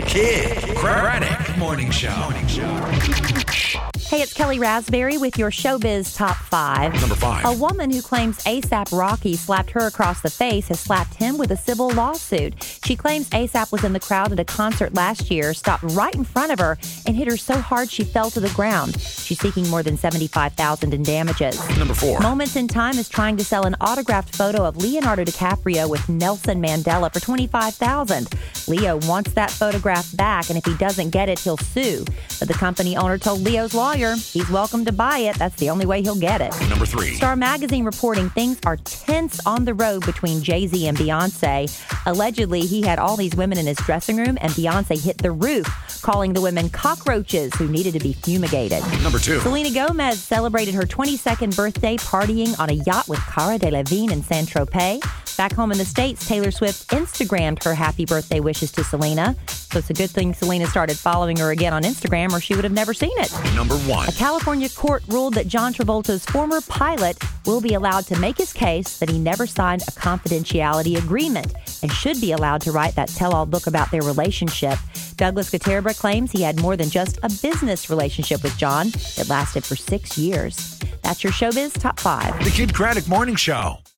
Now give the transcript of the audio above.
Kid Craddock Morning Show. Hey, it's Kelly Raspberry with your Showbiz Top 5. Number 5. A woman who claims A$AP Rocky slapped her across the face has slapped him with a civil lawsuit. She claims A$AP was in the crowd at a concert last year, stopped right in front of her, and hit her so hard she fell to the ground. She's seeking more than $75,000 in damages. Number 4. Moments in Time is trying to sell an autographed photo of Leonardo DiCaprio with Nelson Mandela for $25,000. Leo wants that photograph back, and if he doesn't get it, he'll sue. But the company owner told Leo's lawyer he's welcome to buy it. That's the only way he'll get it. Number 3. Star Magazine reporting things are tense on the road between Jay-Z and Beyonce. Allegedly, he had all these women in his dressing room, and Beyonce hit the roof, calling the women cockroaches who needed to be fumigated. Number 2. Selena Gomez celebrated her 22nd birthday partying on a yacht with Cara Delevingne in Saint-Tropez. Back home in the States, Taylor Swift Instagrammed her happy birthday wishes to Selena. So it's a good thing Selena started following her again on Instagram, or she would have never seen it. Number 1. A California court ruled that John Travolta's former pilot will be allowed to make his case that he never signed a confidentiality agreement and should be allowed to write that tell-all book about their relationship. Douglas Katerba claims he had more than just a business relationship with John. It lasted for 6 years. That's your Showbiz Top 5. The Kid Craddock Morning Show.